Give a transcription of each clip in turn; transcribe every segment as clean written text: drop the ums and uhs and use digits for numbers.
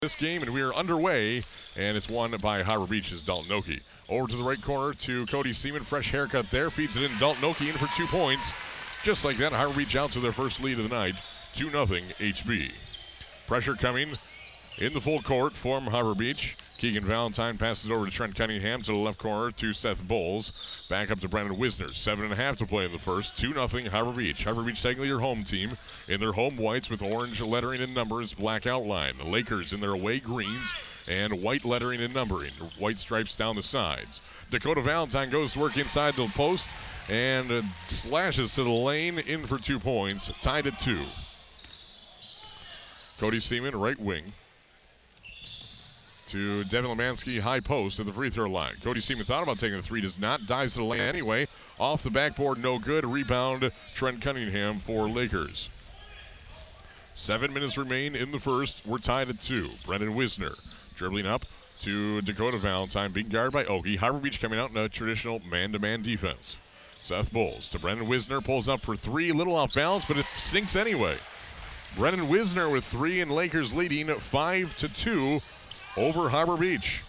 this game, and we are underway, and it's won by Harbor Beach's Dalton Oki. Over to the right corner to Cody Seaman. Fresh haircut there. Feeds it in. Dalton Oki in for 2 points. Just like that, Harbor Beach out to their first lead of the night. 2-0 HB. Pressure coming in the full court from Harbor Beach. Keegan Valentine passes over to Trent Cunningham to the left corner to Seth Bowles. Back up to Brandon Wisner. 7.5 to play in the first. 2-0 Harbor Beach. Harbor Beach technically your home team in their home whites with orange lettering and numbers, black outline. The Lakers in their away greens and white lettering and numbering. White stripes down the sides. Dakota Valentine goes to work inside the post and slashes to the lane in for 2 points. Tied at 2. Cody Seaman, right wing. To Devin Lemansky, high post at the free throw line. Cody Seaman thought about taking the three, does not. Dives to the lane anyway. Off the backboard, no good. Rebound, Trent Cunningham for Lakers. 7 minutes remain in the first. We're tied at 2. Brendan Wisner dribbling up to Dakota Valentine, being guarded by Oki. Harbor Beach coming out in a traditional man-to-man defense. Seth Bowles to Brendan Wisner, pulls up for 3. A little off balance, but it sinks anyway. Brendan Wisner with 3, and Lakers leading 5-2. Over Harbor Beach.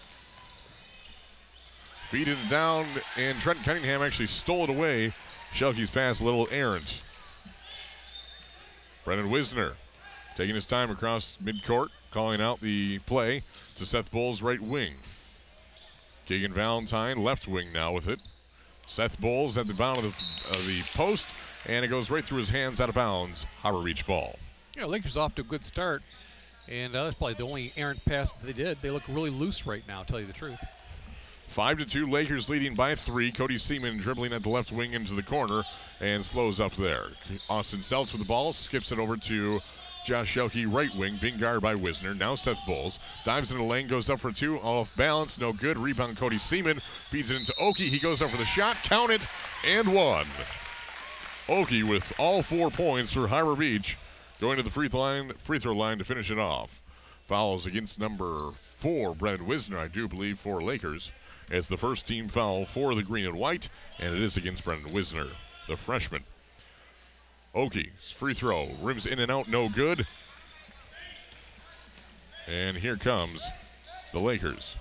Feed it down, and Trent Cunningham actually stole it away. Shelke's pass a little errant. Brendan Wisner taking his time across midcourt, calling out the play to Seth Bowles, right wing. Keegan Valentine, left wing now with it. Seth Bowles at the bottom of the post, and it goes right through his hands out of bounds. Harbor Beach ball. Yeah, Lakers off to a good start. And that's probably the only errant pass that they did. They look really loose right now, to tell you the truth. 5-2, Lakers leading by 3. Cody Seaman dribbling at the left wing into the corner and slows up there. Austin Seltz with the ball, skips it over to Josh Shelke, right wing, being guarded by Wisner. Now Seth Bowles dives into the lane, goes up for 2, off balance, no good. Rebound Cody Seaman, feeds it into Oki. He goes up for the shot, count it, and 1. Oki with all 4 points for Harbor Beach. Going to the free throw line to finish it off. Fouls against number 4, Brendan Wisner, I do believe, for Lakers. It's the first team foul for the green and white, and it is against Brendan Wisner, the freshman. Oki's free throw, rims in and out, no good. And here comes the Lakers.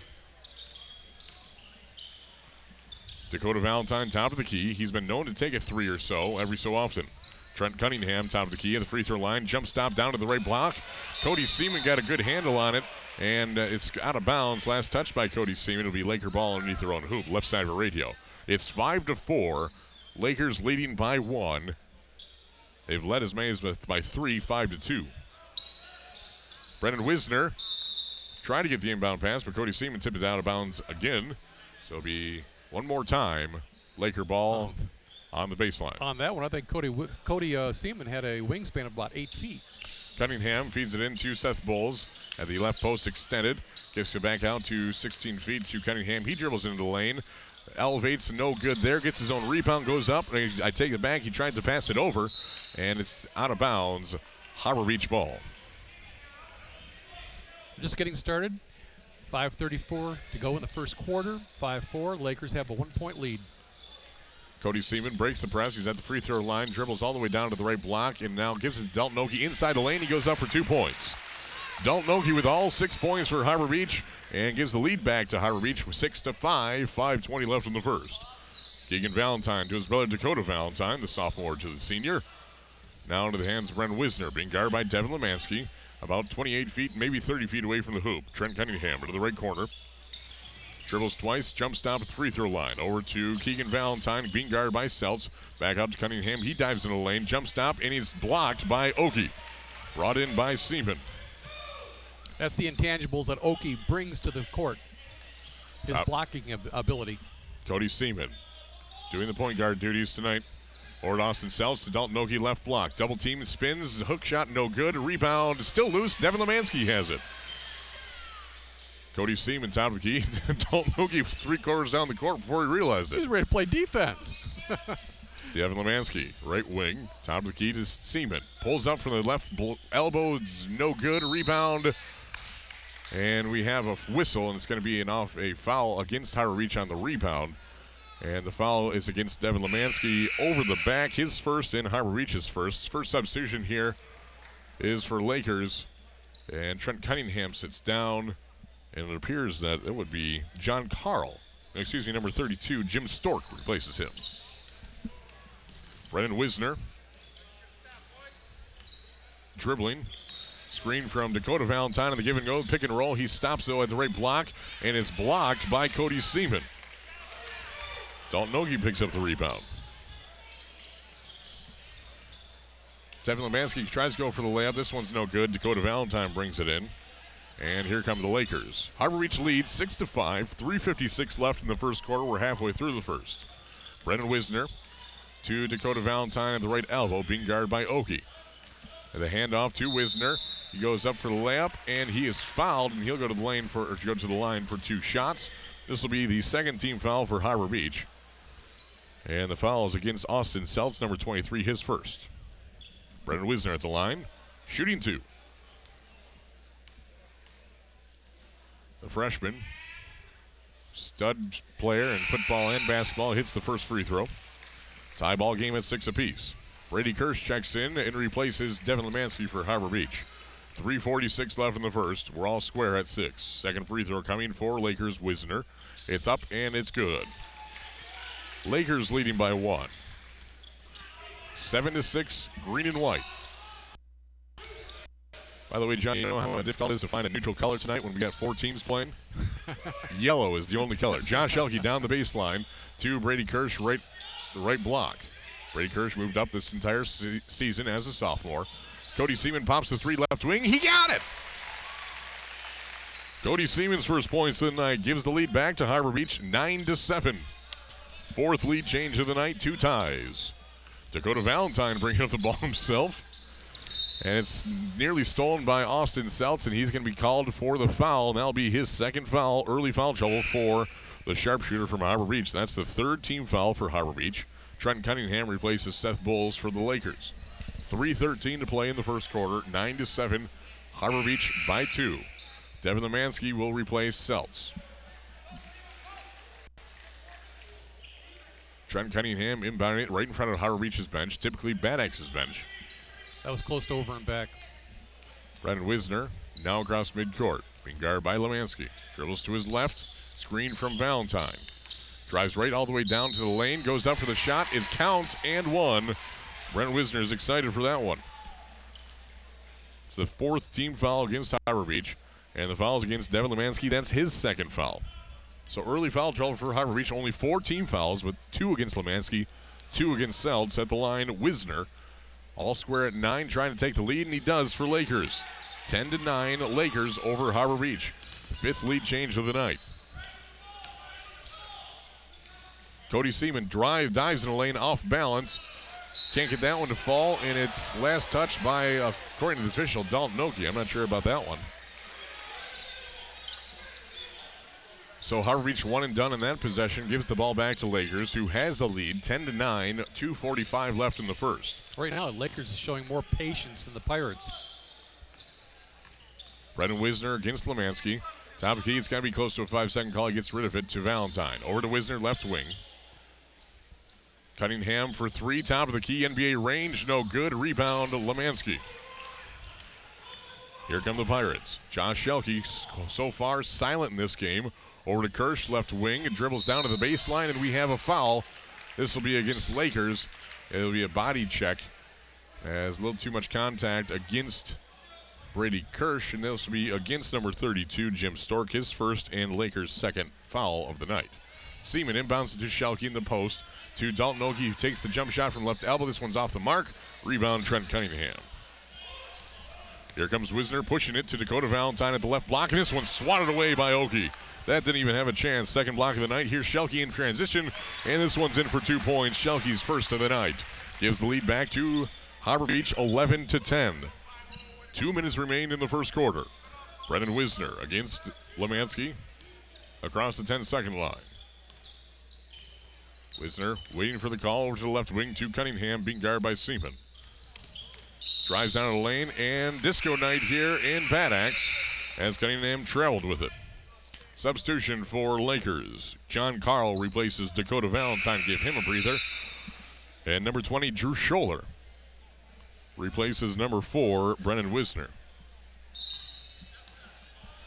Dakota Valentine, top of the key. He's been known to take a 3 or so every so often. Trent Cunningham, top of the key at the free throw line. Jump stop down to the right block. Cody Seaman got a good handle on it, and it's out of bounds. Last touch by Cody Seaman. It'll be Laker ball underneath their own hoop, left side of a radio. It's 5-4. Lakers leading by 1. They've led as many as by 3, 5-2. Brendan Wisner tried to get the inbound pass, but Cody Seaman tipped it out of bounds again. So it'll be one more time. Laker ball on the baseline. On that one, I think Cody Seaman had a wingspan of about 8 feet. Cunningham feeds it into Seth Bowles at the left post extended. Gets it back out to 16 feet to Cunningham. He dribbles into the lane. Elevates, no good there. Gets his own rebound, goes up. I take it back. He tried to pass it over, and it's out of bounds. Harbor Beach ball. Just getting started. 5:34 to go in the first quarter. 5-4. Lakers have a 1-point lead. Cody Seaman breaks the press. He's at the free throw line, dribbles all the way down to the right block, and now gives it to Dalton Oki inside the lane. He goes up for 2 points. Dalton Oki with all 6 points for Harbor Beach and gives the lead back to Harbor Beach with 6-5, 5:20 left in the first. Keegan Valentine to his brother Dakota Valentine, the sophomore to the senior. Now into the hands of Brendan Wisner, being guarded by Devin Lemansky, about 28 feet, maybe 30 feet away from the hoop. Trent Cunningham to the right corner. Dribbles twice, jump stop at the free throw line. Over to Keegan Valentine, being guarded by Seltz. Back out to Cunningham. He dives in the lane, jump stop, and he's blocked by Oki. Brought in by Seaman. That's the intangibles that Oki brings to the court. His blocking ability. Cody Seaman doing the point guard duties tonight. Over to Austin Seltz to Dalton Oki, left block. Double team, spins, hook shot, no good. Rebound, still loose. Devin Lemansky has it. Cody Seaman, top of the key. Dalton Oki was 3/4 down the court before he realized it. He's ready to play defense. Devin Lemansky, right wing, top of the key to Seaman. Pulls up from the left elbow, no good. Rebound. And we have a whistle, and it's going to be a foul against Harbor Beach on the rebound. And the foul is against Devin Lemansky over the back. His first and Harbor Beach's first. First substitution here is for Lakers. And Trent Cunningham sits down, and it appears that it would be John Carl. Excuse me, number 32, Jim Stork replaces him. Brennan Wisner dribbling. Screen from Dakota Valentine on the give and go. Pick and roll. He stops, though, at the right block, and it's blocked by Cody Seaman. Dalton Nogi picks up the rebound. Devin Lemansky tries to go for the layup. This one's no good. Dakota Valentine brings it in. And here come the Lakers. Harbor Beach leads 6-5. 3:56 left in the first quarter. We're halfway through the first. Brennan Wisner to Dakota Valentine at the right elbow, being guarded by Oki. And the handoff to Wisner. He goes up for the layup, and he is fouled, and he'll go to the line for 2 shots. This will be the second team foul for Harbor Beach. And the foul is against Austin Seltz, number 23, his first. Brennan Wisner at the line, shooting 2. The freshman, stud player in football and basketball, hits the first free throw. Tie ball game at 6 apiece. Brady Kirsch checks in and replaces Devin Lemansky for Harbor Beach. 3:46 left in the first. We're all square at 6. Second free throw coming for Lakers. Wisner. It's up and it's good. Lakers leading by 1. 7-6, green and white. By the way, John, you know how difficult it is to find a neutral color tonight when we got 4 teams playing? Yellow is the only color. Josh Elke down the baseline to Brady Kirsch, the right block. Brady Kirsch moved up this entire season as a sophomore. Cody Seaman pops the 3 left wing. He got it! Cody Seaman's first points of the night gives the lead back to Harbor Beach, 9-7. Fourth lead change of the night, 2 ties. Dakota Valentine bringing up the ball himself. And it's nearly stolen by Austin Seltz, and he's going to be called for the foul. And that'll be his second foul, early foul trouble for the sharpshooter from Harbor Beach. That's the 3rd team foul for Harbor Beach. Trent Cunningham replaces Seth Bowles for the Lakers. 3:13 to play in the first quarter, 9-7, Harbor Beach by 2. Devin Lemansky will replace Seltz. Trent Cunningham inbounding it right in front of Harbor Beach's bench, typically Bad Axe's bench. That was close to over and back. Brennan Wisner now across midcourt, being guarded by Lemansky. Dribbles to his left, screen from Valentine. Drives right all the way down to the lane, goes up for the shot, it counts, and 1. Brennan Wisner is excited for that one. It's the 4th team foul against Harbor Beach, and the foul is against Devin Lemansky. That's his second foul. So early foul trouble for Harbor Beach, only 4 team fouls, with 2 against Lemansky, 2 against Seltz. At the line, Wisner, all square at 9, trying to take the lead, and he does for Lakers. 10-9, Lakers over Harbor Beach. 5th lead change of the night. Cody Seaman dives in the lane off balance. Can't get that one to fall, and it's last touched by, according to the official, Dalton Noki. I'm not sure about that one. So Harbor Beach one and done in that possession, gives the ball back to Lakers, who has the lead, 10-9, 2:45 left in the first. Right now, Lakers is showing more patience than the Pirates. Brennan Wisner against Lemansky. Top of the key, it's got to be close to a 5-second call. He gets rid of it to Valentine. Over to Wisner, left wing. Cunningham for 3, top of the key, NBA range, no good. Rebound, Lemansky. Here come the Pirates. Josh Elke, so far silent in this game. Over to Kirsch, left wing, and dribbles down to the baseline, and we have a foul. This will be against Lakers. It'll be a body check. As a little too much contact against Brady Kirsch, and this will be against number 32, Jim Stork, his first and Lakers' second foul of the night. Seaman inbounds to Schalke in the post to Dalton Noki, who takes the jump shot from left elbow. This one's off the mark. Rebound, Trent Cunningham. Here comes Wisner pushing it to Dakota Valentine at the left block, and this one's swatted away by Oki. That didn't even have a chance. Second block of the night. Here's Schalke in transition, and this one's in for 2 points. Schalke's first of the night. Gives the lead back to Harbor Beach, 11-10. 2 minutes remain in the first quarter. Brennan Wisner against Lemansky across the 10-second line. Wisner waiting for the call over to the left wing to Cunningham, being guarded by Seaman. Drives down the lane, and disco night here in Bad Axe as Cunningham traveled with it. Substitution for Lakers. John Carl replaces Dakota Valentine, give him a breather. And number 20, Drew Scholler, replaces number 4, Brennan Wisner.